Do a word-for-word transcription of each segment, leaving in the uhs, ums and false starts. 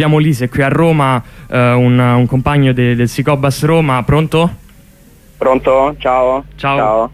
Abbiamo Lise qui a Roma, eh, un, un compagno de, del Sicobas Roma. Pronto? Pronto? Ciao. Ciao. Ciao.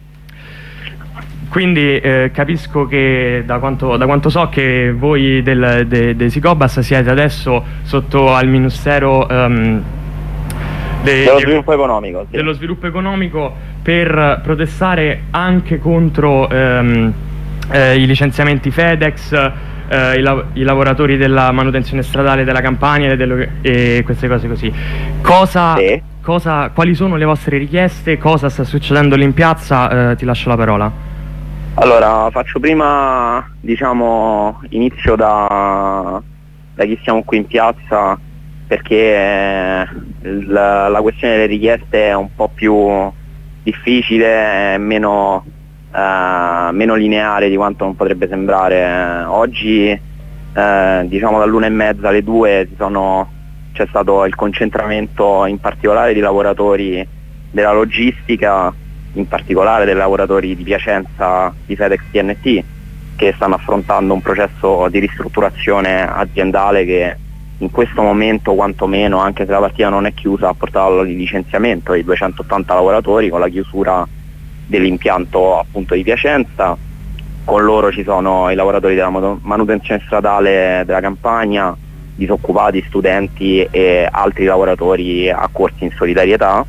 Quindi eh, capisco che da quanto, da quanto so che voi del, de, de Sicobas siete adesso sotto al Ministero um, de, dello sviluppo economico, sì. dello sviluppo economico per protestare anche contro um, eh, i licenziamenti FedEx, eh, i, lav i lavoratori della manutenzione stradale della Campania e, dello, e queste cose così. Cosa, Sì. cosa, quali sono le vostre richieste? Cosa sta succedendo lì in piazza? Eh, ti lascio la parola. Allora, faccio prima, diciamo, inizio da, da chi siamo qui in piazza, perché la, la questione delle richieste è un po' più difficile e meno, eh, meno lineare di quanto non potrebbe sembrare. Oggi, eh, diciamo dall'una e mezza alle due, c'è stato il concentramento in particolare di lavoratori della logistica, in particolare dei lavoratori di Piacenza di FedEx T N T, che stanno affrontando un processo di ristrutturazione aziendale che in questo momento, quantomeno, anche se la partita non è chiusa, ha portato al licenziamento di duecentottanta lavoratori con la chiusura dell'impianto appunto di Piacenza. Con loro ci sono i lavoratori della manutenzione stradale della Campania, disoccupati, studenti e altri lavoratori accorsi in solidarietà.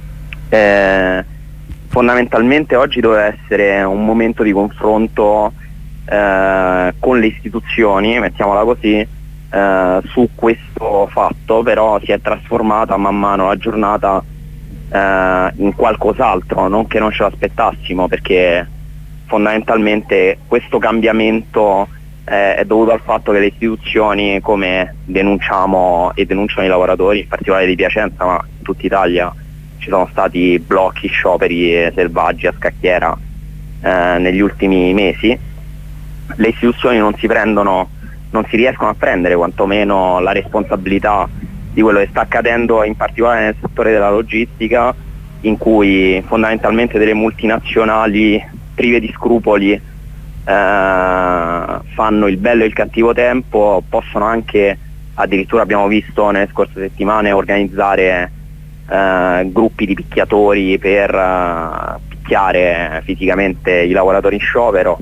Eh, Fondamentalmente oggi doveva essere un momento di confronto eh, con le istituzioni, mettiamola così, eh, su questo fatto, però si è trasformata man mano la giornata eh, in qualcos'altro, non che non ce l'aspettassimo, perché fondamentalmente questo cambiamento eh, è dovuto al fatto che le istituzioni, come denunciamo e denunciano i lavoratori, in particolare di Piacenza, ma in tutta Italia, ci sono stati blocchi, scioperi selvaggi a scacchiera eh, negli ultimi mesi. Le istituzioni non si prendono, non si riescono a prendere quantomeno la responsabilità di quello che sta accadendo, in particolare nel settore della logistica, in cui fondamentalmente delle multinazionali prive di scrupoli eh, fanno il bello e il cattivo tempo, possono anche, addirittura abbiamo visto nelle scorse settimane, organizzare Uh, gruppi di picchiatori per uh, picchiare fisicamente i lavoratori in sciopero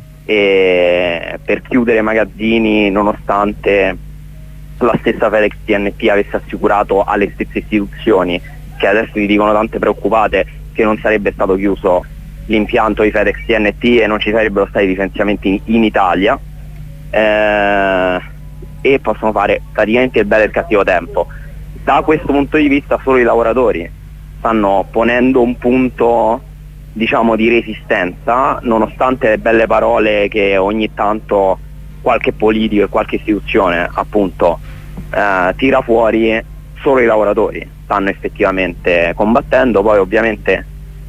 e per chiudere magazzini, nonostante la stessa FedEx T N T avesse assicurato alle stesse istituzioni, che adesso gli dicono tante preoccupate, che non sarebbe stato chiuso l'impianto di FedEx T N T e non ci sarebbero stati licenziamenti in Italia, eh, e possono fare praticamente il bello e il cattivo tempo. Da questo punto di vista solo i lavoratori stanno ponendo un punto, diciamo, di resistenza, nonostante le belle parole che ogni tanto qualche politico e qualche istituzione appunto eh, tira fuori. Solo i lavoratori stanno effettivamente combattendo. Poi ovviamente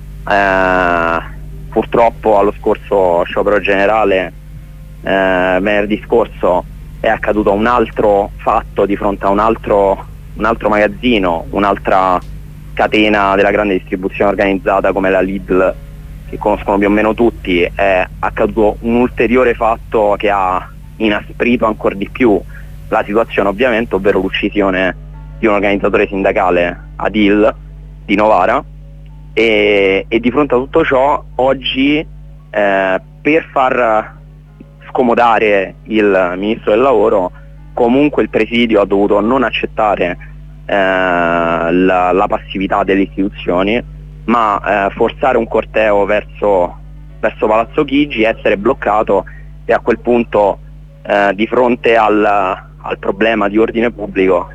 eh, purtroppo allo scorso sciopero generale eh, venerdì scorso è accaduto un altro fatto di fronte a un altro un altro magazzino, un'altra catena della grande distribuzione organizzata come la Lidl, che conoscono più o meno tutti. È accaduto un ulteriore fatto che ha inasprito ancora di più la situazione, ovviamente, ovvero l'uccisione di un organizzatore sindacale, Adil, di Novara, e, e di fronte a tutto ciò oggi eh, per far scomodare il Ministro del Lavoro, comunque il Presidio ha dovuto non accettare eh, la, la passività delle istituzioni, ma eh, forzare un corteo verso, verso Palazzo Chigi, essere bloccato, e a quel punto eh, di fronte al, al problema di ordine pubblico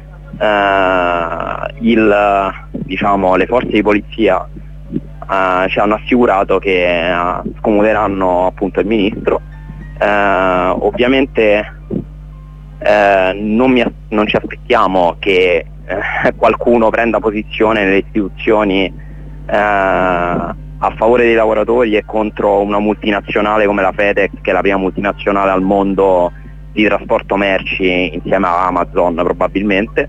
eh, il, diciamo, le forze di polizia eh, ci hanno assicurato che eh, scomoderanno appunto il Ministro. Eh, ovviamente Eh, non, mi, non ci aspettiamo che eh, qualcuno prenda posizione nelle istituzioni eh, a favore dei lavoratori e contro una multinazionale come la FedEx, che è la prima multinazionale al mondo di trasporto merci insieme a Amazon probabilmente,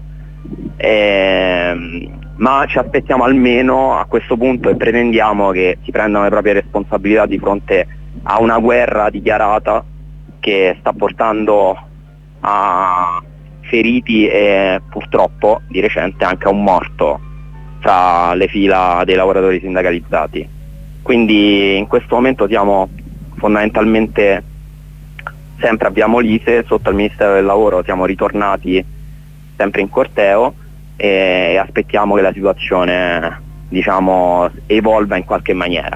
eh, ma ci aspettiamo almeno a questo punto e pretendiamo che si prendano le proprie responsabilità di fronte a una guerra dichiarata che sta portando a feriti e purtroppo di recente anche un morto tra le fila dei lavoratori sindacalizzati. Quindi in questo momento siamo fondamentalmente sempre a Via Molise, sotto il Ministero del Lavoro, siamo ritornati sempre in corteo e aspettiamo che la situazione, diciamo, evolva in qualche maniera.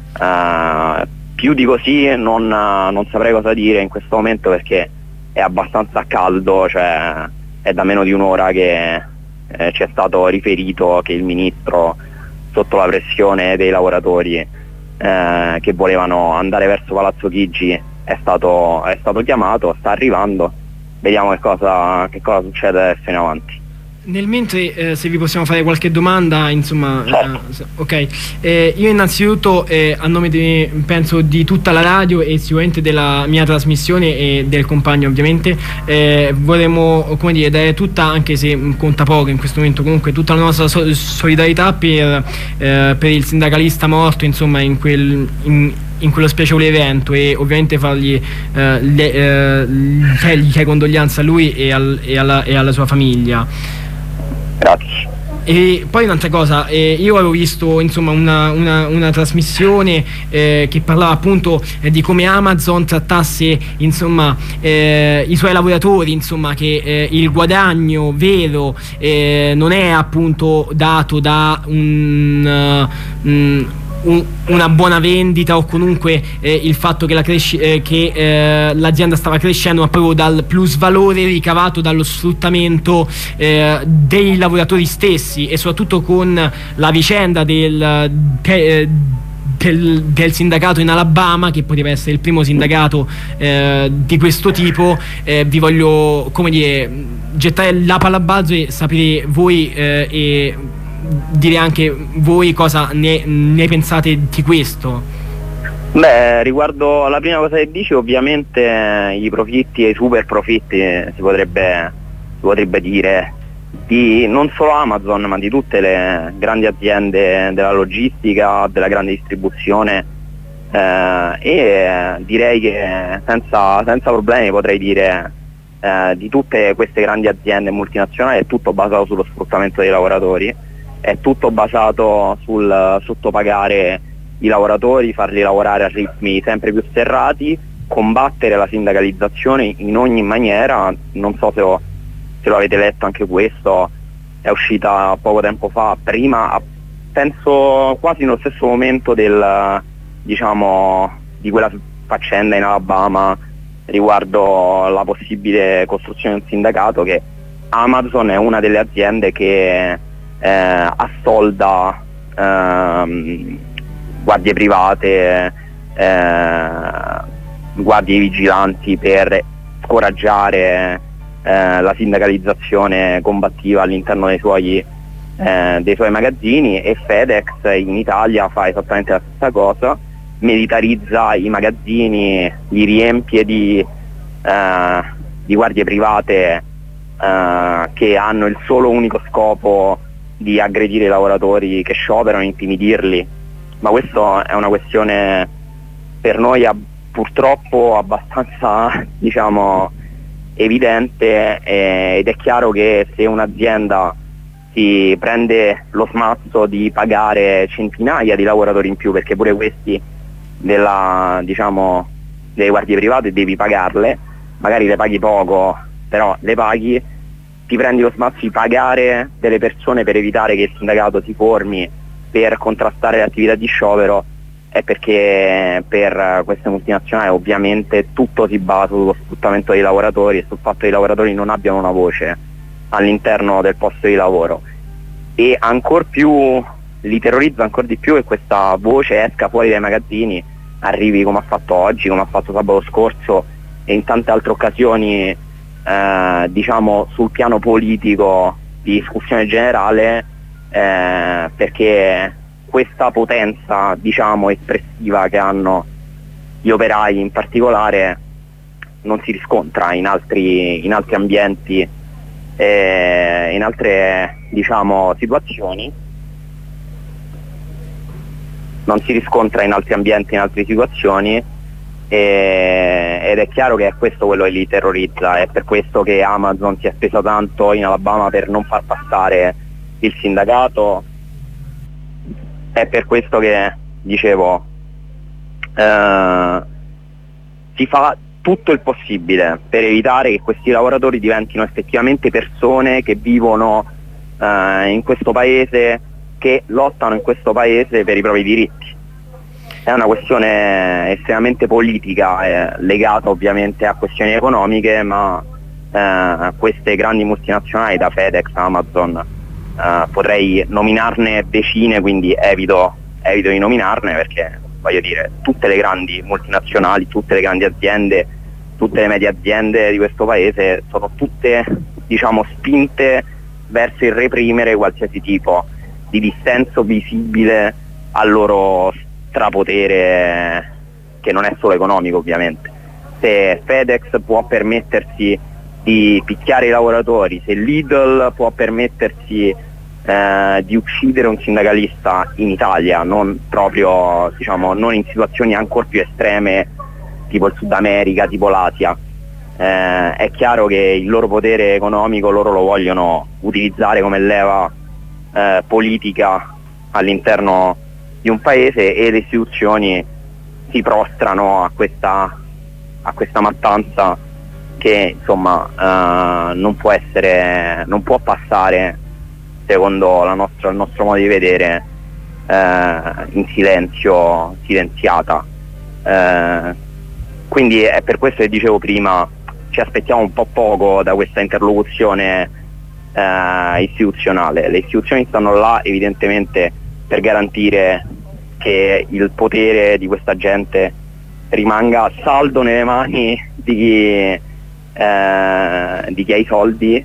Uh, più di così non, non saprei cosa dire in questo momento, perché è abbastanza caldo, cioè è da meno di un'ora che eh, ci è stato riferito che il ministro, sotto la pressione dei lavoratori eh, che volevano andare verso Palazzo Chigi, è stato, è stato chiamato, sta arrivando, vediamo che cosa, che cosa succede adesso in avanti. Nel mentre, eh, se vi possiamo fare qualche domanda, insomma, certo. eh, ok, eh, io innanzitutto eh, a nome di, penso di tutta la radio e sicuramente della mia trasmissione e del compagno ovviamente, eh, vorremmo, come dire, dare tutta, anche se conta poco in questo momento, comunque tutta la nostra so solidarietà per, eh, per il sindacalista morto, insomma, in quel... In, in quello spiacevole evento, e ovviamente fargli eh, le, eh, gli, le condoglianze a lui e, al, e, alla, e alla sua famiglia. Grazie. E poi un'altra cosa, eh, io avevo visto insomma una, una, una trasmissione eh, che parlava appunto eh, di come Amazon trattasse insomma eh, i suoi lavoratori, insomma che eh, il guadagno vero eh, non è appunto dato da un, uh, un Un, una buona vendita o comunque eh, il fatto che la eh, che eh, l'azienda stava crescendo, ma proprio dal plus valore ricavato dallo sfruttamento eh, dei lavoratori stessi, e soprattutto con la vicenda del, eh, del, del sindacato in Alabama, che poteva essere il primo sindacato eh, di questo tipo. Eh, vi voglio, come dire, gettare la palla al balzo e sapere voi eh, e dire anche voi cosa ne, ne pensate di questo. Beh, riguardo alla prima cosa che dici, ovviamente eh, i profitti e i super profitti eh, si potrebbe, si potrebbe dire di non solo Amazon, ma di tutte le grandi aziende della logistica, della grande distribuzione, eh, e eh, direi che senza, senza problemi potrei dire eh, di tutte queste grandi aziende multinazionali è tutto basato sullo sfruttamento dei lavoratori, è tutto basato sul sottopagare i lavoratori, farli lavorare a ritmi sempre più serrati, combattere la sindacalizzazione in ogni maniera. Non so se, ho, se lo avete letto anche questo, è uscita poco tempo fa, prima penso quasi nello stesso momento del, diciamo, di quella faccenda in Alabama riguardo la possibile costruzione di un sindacato, che Amazon è una delle aziende che Eh, assolda ehm, guardie private, eh, guardie vigilanti per scoraggiare eh, la sindacalizzazione combattiva all'interno dei suoi, eh, dei suoi magazzini, e FedEx in Italia fa esattamente la stessa cosa, militarizza i magazzini, li riempie di, eh, di guardie private eh, che hanno il solo unico scopo di aggredire i lavoratori che scioperano, intimidirli. Ma questa è una questione per noi purtroppo abbastanza, diciamo, evidente, eh, ed è chiaro che se un'azienda si prende lo smazzo di pagare centinaia di lavoratori in più, perché pure questi della, diciamo, delle guardie private devi pagarle, magari le paghi poco, però le paghi, ti prendi lo smazzo di pagare delle persone per evitare che il sindacato si formi per contrastare le attività di sciopero, è perché per queste multinazionali ovviamente tutto si basa sullo sfruttamento dei lavoratori e sul fatto che i lavoratori non abbiano una voce all'interno del posto di lavoro, e ancor più li terrorizza ancora di più che questa voce esca fuori dai magazzini, arrivi come ha fatto oggi, come ha fatto sabato scorso e in tante altre occasioni, eh, diciamo sul piano politico di discussione generale, eh, perché questa potenza, diciamo, espressiva che hanno gli operai in particolare non si riscontra in altri, in altri ambienti, eh, in altre, diciamo, situazioni, non si riscontra in altri ambienti, in altre situazioni, e, ed è chiaro che è questo quello che li terrorizza, è per questo che Amazon si è spesa tanto in Alabama per non far passare il sindacato, è per questo che, dicevo, eh, si fa tutto il possibile per evitare che questi lavoratori diventino effettivamente persone che vivono eh, in questo paese, che lottano in questo paese per i propri diritti. È una questione estremamente politica, eh, legata ovviamente a questioni economiche, ma eh, queste grandi multinazionali, da FedEx a Amazon, eh, potrei nominarne decine, quindi evito, evito di nominarne, perché voglio dire, tutte le grandi multinazionali, tutte le grandi aziende, tutte le medie aziende di questo paese sono tutte, diciamo, spinte verso il reprimere qualsiasi tipo di dissenso visibile al loro strapotere, che non è solo economico ovviamente. Se FedEx può permettersi di picchiare i lavoratori, se Lidl può permettersi eh, di uccidere un sindacalista in Italia, non proprio, diciamo, non in situazioni ancora più estreme tipo il Sud America, tipo l'Asia, eh, è chiaro che il loro potere economico loro lo vogliono utilizzare come leva eh, politica all'interno di un paese, e le istituzioni si prostrano a questa, a questa mattanza che, insomma, eh, non può essere, non può passare, secondo la nostra, il nostro modo di vedere, eh, in silenzio, silenziata. Eh, quindi è per questo che dicevo prima, ci aspettiamo un po' poco da questa interlocuzione eh, istituzionale. Le istituzioni stanno là evidentemente per garantire che il potere di questa gente rimanga saldo nelle mani di chi, eh, di chi ha i soldi,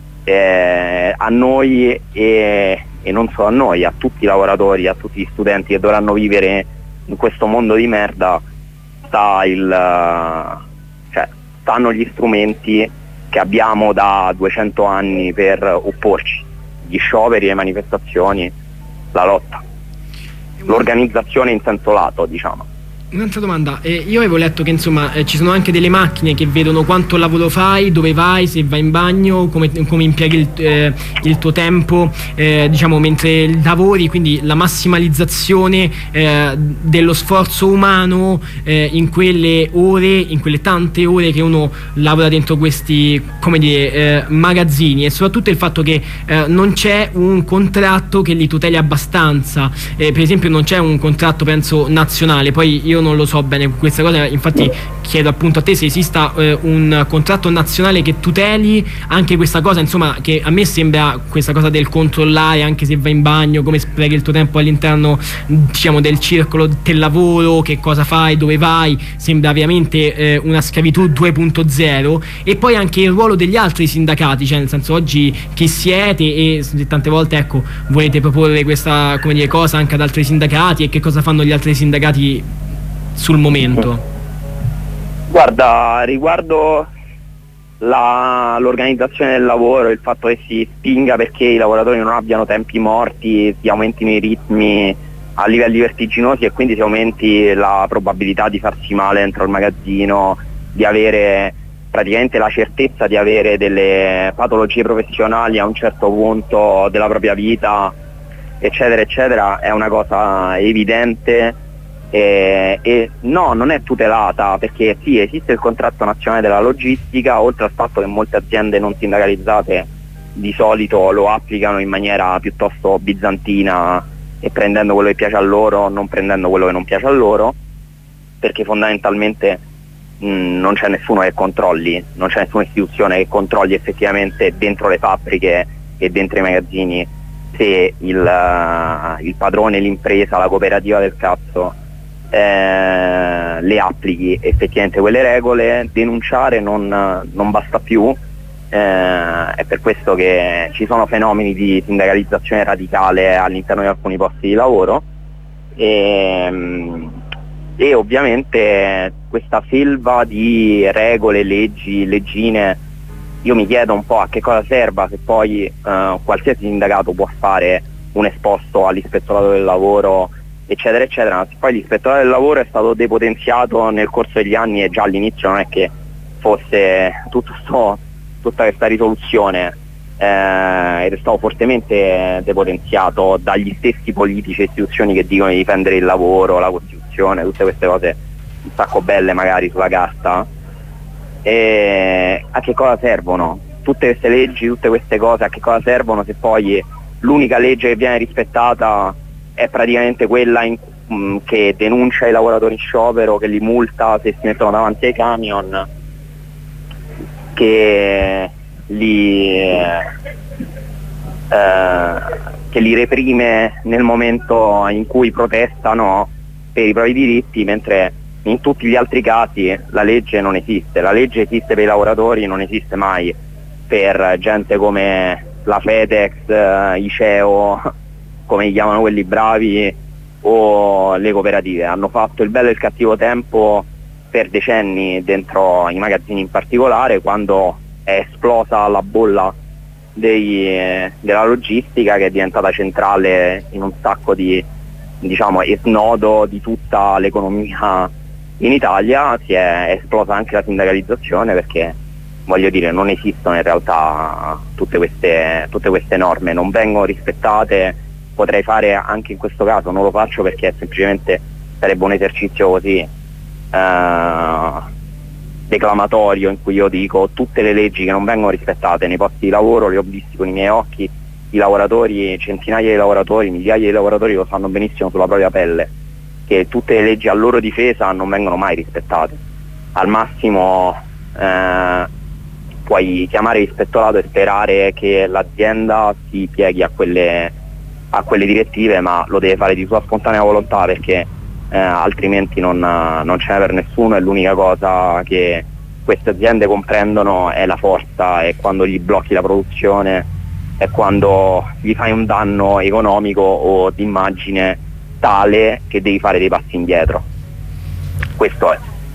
eh, a noi e, e non solo a noi, a tutti i lavoratori, a tutti gli studenti che dovranno vivere in questo mondo di merda, sta il, cioè, stanno gli strumenti che abbiamo da duecento anni per opporci: gli scioperi, le manifestazioni, la lotta, l'organizzazione in senso lato, diciamo. Un'altra domanda, eh, io avevo letto che insomma eh, ci sono anche delle macchine che vedono quanto lavoro fai, dove vai, se vai in bagno, come, come impieghi il, eh, il tuo tempo, eh, diciamo, mentre lavori, quindi la massimalizzazione eh, dello sforzo umano eh, in quelle ore, in quelle tante ore che uno lavora dentro questi, come dire, eh, magazzini, e soprattutto il fatto che eh, non c'è un contratto che li tuteli abbastanza, eh, per esempio non c'è un contratto, penso, nazionale. Poi io non lo so bene questa cosa, infatti chiedo appunto a te se esista eh, un contratto nazionale che tuteli anche questa cosa, insomma, che a me sembra questa cosa del controllare anche se vai in bagno, come sprechi il tuo tempo all'interno, diciamo, del circolo del lavoro, che cosa fai, dove vai, sembra veramente eh, una schiavitù due punto zero. E poi anche il ruolo degli altri sindacati, cioè nel senso, oggi chi siete, e tante volte, ecco, volete proporre questa, come dire, cosa anche ad altri sindacati, e che cosa fanno gli altri sindacati sul momento? Guarda, riguardo la, l'organizzazione del lavoro, il fatto che si spinga perché i lavoratori non abbiano tempi morti, si aumentino i ritmi a livelli vertiginosi e quindi si aumenti la probabilità di farsi male dentro il magazzino, di avere praticamente la certezza di avere delle patologie professionali a un certo punto della propria vita, eccetera eccetera, è una cosa evidente. E, e no, non è tutelata, perché sì, esiste il contratto nazionale della logistica, oltre al fatto che molte aziende non sindacalizzate di solito lo applicano in maniera piuttosto bizantina, e prendendo quello che piace a loro, non prendendo quello che non piace a loro, perché fondamentalmente mh, non c'è nessuno che controlli, non c'è nessuna istituzione che controlli effettivamente dentro le fabbriche e dentro i magazzini se il, uh, il padrone, l'impresa, la cooperativa del cazzo Eh, le applichi effettivamente quelle regole. Denunciare non, non basta più, eh, è per questo che ci sono fenomeni di sindacalizzazione radicale all'interno di alcuni posti di lavoro, e, e ovviamente questa selva di regole, leggi, leggine, io mi chiedo un po' a che cosa serva, se poi eh, qualsiasi sindacato può fare un esposto all'ispettorato del lavoro eccetera eccetera. Poi l'ispettorato del lavoro è stato depotenziato nel corso degli anni e già all'inizio non è che fosse tutto sto, tutta questa risoluzione, eh, ed è stato fortemente depotenziato dagli stessi politici e istituzioni che dicono di difendere il lavoro, la Costituzione, tutte queste cose un sacco belle magari sulla carta. E a che cosa servono? Tutte queste leggi, tutte queste cose a che cosa servono se poi l'unica legge che viene rispettata è praticamente quella in, mh, che denuncia i lavoratori in sciopero, che li multa se si mettono davanti ai camion, che li, eh, che li reprime nel momento in cui protestano per i propri diritti, mentre in tutti gli altri casi la legge non esiste. La legge esiste per i lavoratori, non esiste mai per gente come la FedEx, eh, i C E O, come li chiamano quelli bravi, o le cooperative. Hanno fatto il bello e il cattivo tempo per decenni dentro i magazzini, in particolare quando è esplosa la bolla dei, eh, della logistica, che è diventata centrale in un sacco di, diciamo, e snodo di tutta l'economia in Italia. Si è esplosa anche la sindacalizzazione, perché voglio dire non esistono in realtà tutte queste, tutte queste norme, non vengono rispettate. Potrei fare anche in questo caso, non lo faccio perché semplicemente sarebbe un esercizio così eh, declamatorio, in cui io dico tutte le leggi che non vengono rispettate nei posti di lavoro, le ho visti con i miei occhi, i lavoratori, centinaia di lavoratori, migliaia di lavoratori lo sanno benissimo sulla propria pelle, che tutte le leggi a loro difesa non vengono mai rispettate. Al massimo eh, puoi chiamare l'ispettorato e sperare che l'azienda si pieghi a quelle, a quelle direttive, ma lo deve fare di sua spontanea volontà, perché eh, altrimenti non, non ce n'è per nessuno, e l'unica cosa che queste aziende comprendono è la forza, e quando gli blocchi la produzione è quando gli fai un danno economico o d'immagine tale che devi fare dei passi indietro. Questo è.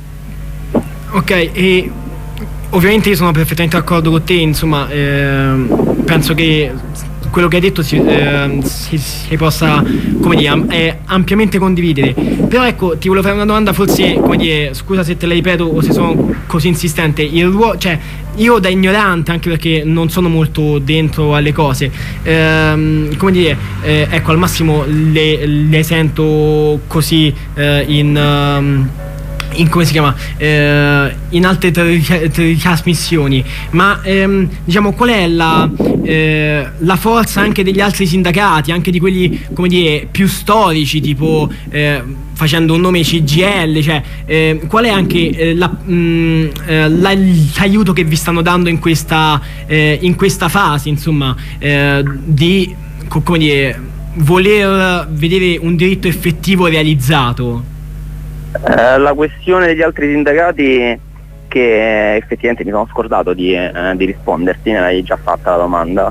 Ok, e ovviamente io sono perfettamente d'accordo con te, insomma, eh, penso che quello che hai detto si, eh, si, si possa, come dire, eh, ampiamente condividere. Però ecco, ti volevo fare una domanda, forse, come dire, scusa se te la ripeto o se sono così insistente. Il ruolo, cioè, io da ignorante, anche perché non sono molto dentro alle cose, ehm, come dire, eh, ecco, al massimo le, le sento così eh, in... Um, in come si chiama eh, in altre trasmissioni, ma ehm, diciamo, qual è la, eh, la forza anche degli altri sindacati, anche di quelli, come dire, più storici, tipo eh, facendo un nome C G I L, cioè eh, qual è anche eh, la, mh, eh, la, l'aiuto che vi stanno dando in questa, eh, in questa fase, insomma, eh, di, come dire, voler vedere un diritto effettivo realizzato? Eh, la questione degli altri sindacati, che effettivamente mi sono scordato di, eh, di risponderti, ne hai già fatta la domanda,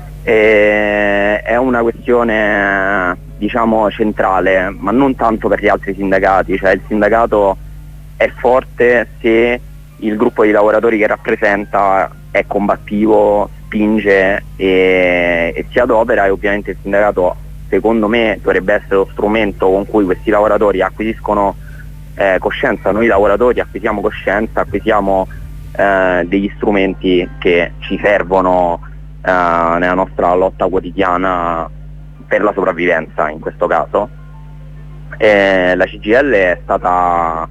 eh, è una questione, diciamo, centrale, ma non tanto per gli altri sindacati. Cioè, il sindacato è forte se il gruppo di lavoratori che rappresenta è combattivo, spinge e, e si adopera, e ovviamente il sindacato, secondo me, dovrebbe essere lo strumento con cui questi lavoratori acquisiscono Eh, coscienza. Noi lavoratori acquisiamo coscienza, acquisiamo eh, degli strumenti che ci servono eh, nella nostra lotta quotidiana per la sopravvivenza, in questo caso. Eh, la C G I L è stata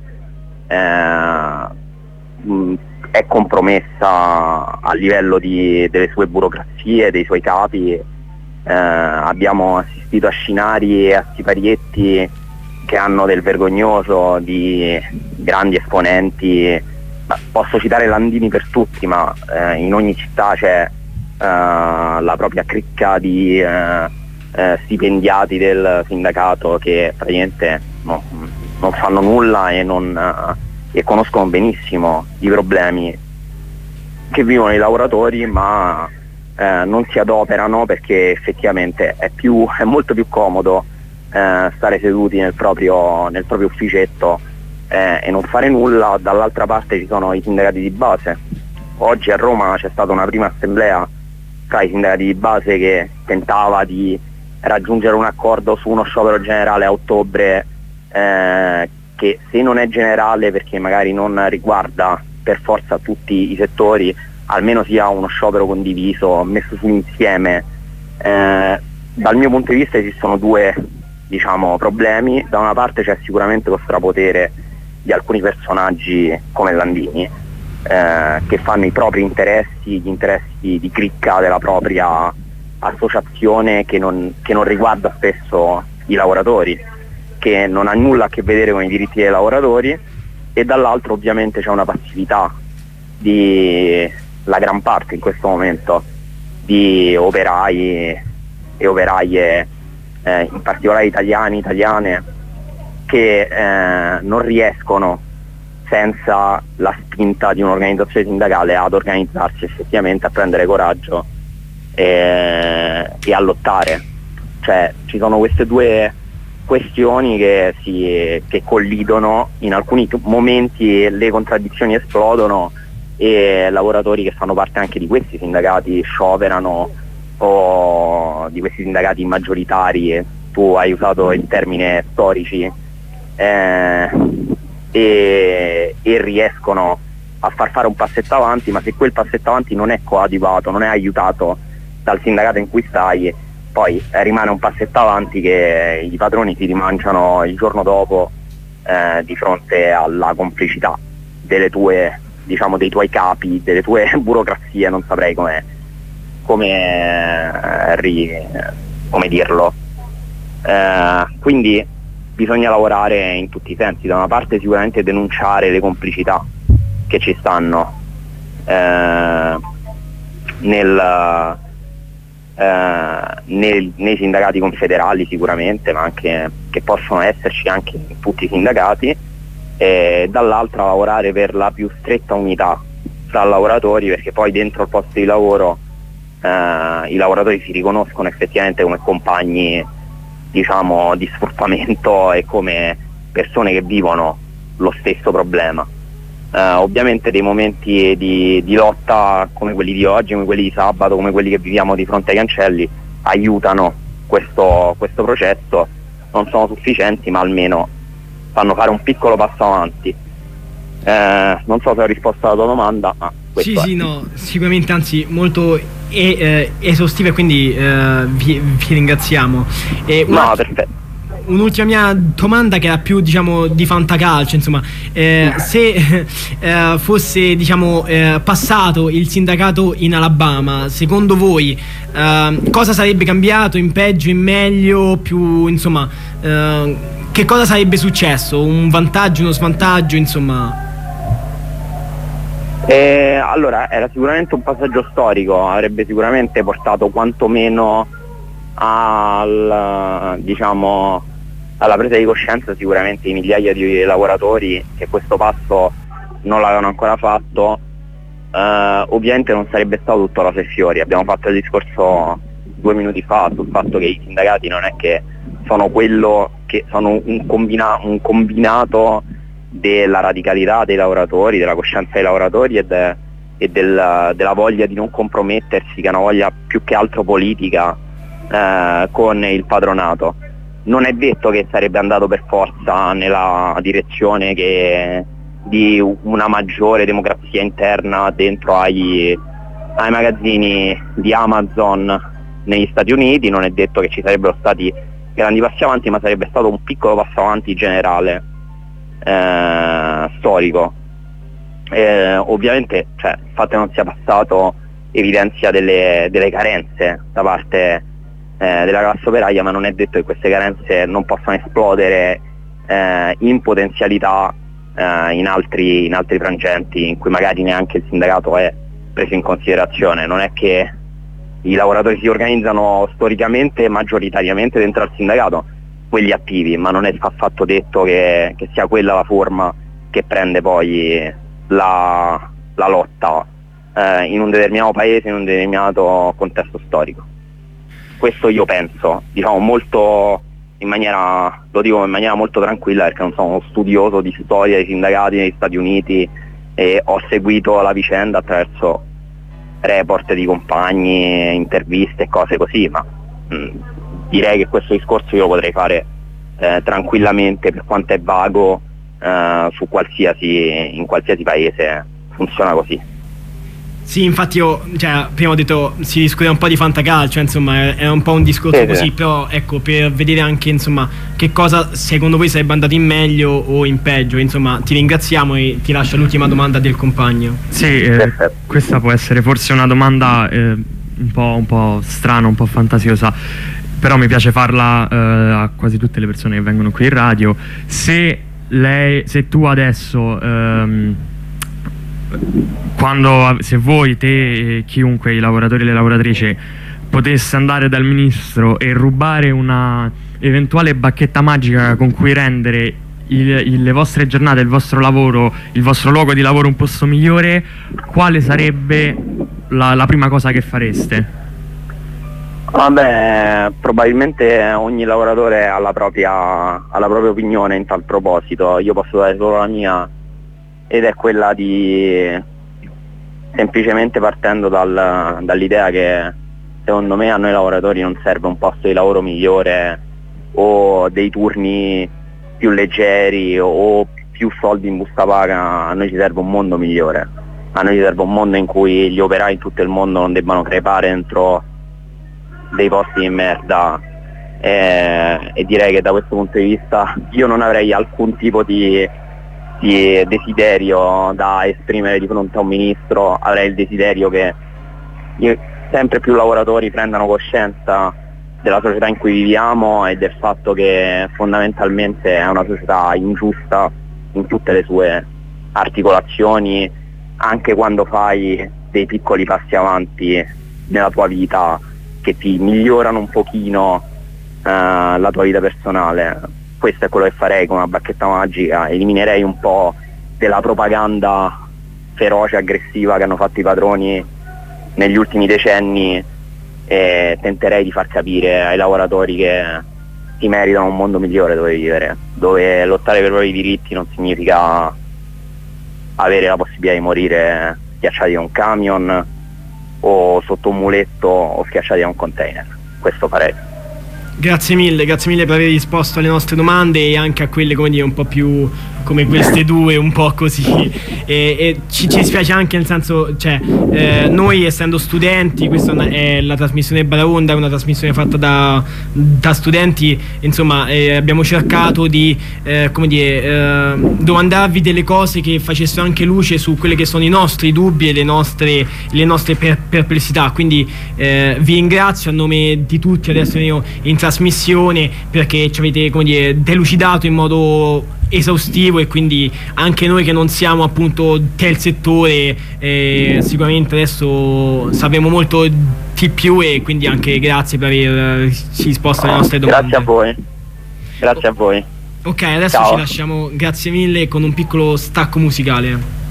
eh, mh, è compromessa a livello di, delle sue burocrazie, dei suoi capi. Eh, abbiamo assistito a scenari e a siparietti che hanno del vergognoso, di grandi esponenti. Ma posso citare Landini per tutti, ma eh, in ogni città c'è eh, la propria cricca di eh, eh, stipendiati del sindacato che praticamente no, non fanno nulla e, non, eh, e conoscono benissimo i problemi che vivono i lavoratori, ma eh, non si adoperano, perché effettivamente è, più, è molto più comodo Eh, stare seduti nel proprio, nel proprio ufficetto eh, e non fare nulla. Dall'altra parte ci sono i sindacati di base. Oggi a Roma c'è stata una prima assemblea tra i sindacati di base che tentava di raggiungere un accordo su uno sciopero generale a ottobre, eh, che se non è generale perché magari non riguarda per forza tutti i settori, almeno sia uno sciopero condiviso, messo su insieme. Eh, dal mio punto di vista esistono due, diciamo, problemi. Da una parte c'è sicuramente lo strapotere di alcuni personaggi come Landini, eh, che fanno i propri interessi, gli interessi di cricca della propria associazione, che non, che non riguarda spesso i lavoratori, che non ha nulla a che vedere con i diritti dei lavoratori, e dall'altro ovviamente c'è una passività di la gran parte in questo momento di operai e operaie, eh, in particolare italiani, italiane, che eh, non riescono senza la spinta di un'organizzazione sindacale ad organizzarsi effettivamente, a prendere coraggio e, e a lottare. Cioè ci sono queste due questioni che, si, che collidono, in alcuni momenti le contraddizioni esplodono e lavoratori che fanno parte anche di questi sindacati scioperano, o di questi sindacati maggioritari, tu hai usato il termine storici, eh, e, e riescono a far fare un passetto avanti, ma se quel passetto avanti non è coadiuvato, non è aiutato dal sindacato in cui stai, poi eh, rimane un passetto avanti che i padroni si rimangiano il giorno dopo, eh, di fronte alla complicità delle tue, diciamo, dei tuoi capi, delle tue burocrazie, non saprei come, come, eh, ri, come dirlo. Eh, quindi bisogna lavorare in tutti i sensi. Da una parte sicuramente denunciare le complicità che ci stanno eh, nel Eh, nel, nei sindacati confederali sicuramente, ma anche che possono esserci anche in tutti i sindacati, e dall'altra lavorare per la più stretta unità tra lavoratori, perché poi dentro il posto di lavoro eh, i lavoratori si riconoscono effettivamente come compagni, diciamo, di sfruttamento e come persone che vivono lo stesso problema. Uh, ovviamente dei momenti di, di lotta come quelli di oggi, come quelli di sabato, come quelli che viviamo di fronte ai cancelli, aiutano questo, questo processo. Non sono sufficienti, ma almeno fanno fare un piccolo passo avanti. Uh, non so se ho risposto alla tua domanda, ma sì, è. sì, no, sicuramente, anzi molto e, eh, esaustiva, e quindi eh, vi, vi ringraziamo. E una... No, perfetto. Un'ultima mia domanda, che era più, diciamo, di fantacalcio, insomma, eh, se eh, fosse, diciamo, eh, passato il sindacato in Alabama, secondo voi eh, cosa sarebbe cambiato, in peggio, in meglio, più, insomma, eh, che cosa sarebbe successo? Un vantaggio, uno svantaggio, insomma? Eh, allora, era sicuramente un passaggio storico, avrebbe sicuramente portato quantomeno al, diciamo, alla presa di coscienza sicuramente di migliaia di lavoratori che questo passo non l'avevano ancora fatto. Eh, ovviamente non sarebbe stato tutto rose e fiori. Abbiamo fatto il discorso due minuti fa sul fatto che i sindacati non è che sono quello che sono un, combina, un combinato della radicalità dei lavoratori, della coscienza dei lavoratori e, de, e del, della voglia di non compromettersi, che è una voglia più che altro politica, eh, con il padronato. Non è detto che sarebbe andato per forza nella direzione che di una maggiore democrazia interna dentro ai, ai magazzini di Amazon negli Stati Uniti, non è detto che ci sarebbero stati grandi passi avanti, ma sarebbe stato un piccolo passo avanti generale, eh, storico. Eh, ovviamente, cioè, il fatto che non sia passato evidenzia delle, delle carenze da parte Eh, della classe operaia, ma non è detto che queste carenze non possano esplodere eh, in potenzialità eh, in, altri, in altri frangenti in cui magari neanche il sindacato è preso in considerazione. Non è che i lavoratori si organizzano storicamente maggioritariamente dentro al sindacato, quelli attivi, ma non è affatto detto che, che sia quella la forma che prende poi la, la lotta eh, in un determinato paese, in un determinato contesto storico. Questo io penso, diciamo, molto in maniera, lo dico in maniera molto tranquilla, perché non sono uno studioso di storia dei sindacati negli Stati Uniti e ho seguito la vicenda attraverso report di compagni, interviste e cose così, ma mh, direi che questo discorso io lo potrei fare eh, tranquillamente, per quanto è vago, eh, su qualsiasi, in qualsiasi paese funziona così. Sì, infatti io, cioè, prima ho detto si discute un po' di fantacalcio, insomma, è un po' un discorso sì, così, sì. Però ecco, per vedere anche, insomma, che cosa secondo voi sarebbe andato in meglio o in peggio, insomma, ti ringraziamo e ti lascio l'ultima domanda del compagno. Sì, eh, questa può essere forse una domanda eh, un po', un po' strana, un po' fantasiosa, però mi piace farla eh, a quasi tutte le persone che vengono qui in radio. Se lei, se tu adesso... Ehm, quando, se voi, te e chiunque, i lavoratori e le lavoratrici, potesse andare dal ministro e rubare una eventuale bacchetta magica con cui rendere il, il, le vostre giornate, il vostro lavoro, il vostro luogo di lavoro un posto migliore, quale sarebbe la, la prima cosa che fareste? Vabbè, probabilmente ogni lavoratore ha la propria, ha la propria opinione in tal proposito. Io posso dare solo la mia, ed è quella di, semplicemente partendo dal, dall'idea che secondo me a noi lavoratori non serve un posto di lavoro migliore o dei turni più leggeri o più soldi in busta paga. A noi ci serve un mondo migliore, a noi ci serve un mondo in cui gli operai in tutto il mondo non debbano crepare dentro dei posti di merda, e, e direi che da questo punto di vista io non avrei alcun tipo di di desiderio da esprimere di fronte a un ministro. Avrei il desiderio che sempre più lavoratori prendano coscienza della società in cui viviamo e del fatto che fondamentalmente è una società ingiusta in tutte le sue articolazioni, anche quando fai dei piccoli passi avanti nella tua vita che ti migliorano un pochino eh, la tua vita personale. Questo è quello che farei con una bacchetta magica: eliminerei un po' della propaganda feroce e aggressiva che hanno fatto i padroni negli ultimi decenni e tenterei di far capire ai lavoratori che si meritano un mondo migliore dove vivere, dove lottare per i propri diritti non significa avere la possibilità di morire schiacciati da un camion o sotto un muletto o schiacciati da un container. Questo farei. Grazie mille, grazie mille per aver risposto alle nostre domande e anche a quelle, come dire, un po' più come queste due, un po' così, e, e ci, ci dispiace anche, nel senso, cioè eh, noi essendo studenti, questa è la trasmissione Baraonda, è una trasmissione fatta da, da studenti, insomma eh, abbiamo cercato di eh, come dire, eh, domandarvi delle cose che facessero anche luce su quelle che sono i nostri dubbi e le nostre, le nostre per, perplessità, quindi eh, vi ringrazio a nome di tutti adesso io in trasmissione, perché ci avete, come dire, delucidato in modo esaustivo, e quindi anche noi che non siamo appunto del settore eh, sicuramente adesso sapremo molto di più, e quindi anche grazie per averci risposto alle nostre domande. Grazie a voi, grazie a voi. Ok, adesso Ciao. Ci lasciamo, grazie mille, con un piccolo stacco musicale.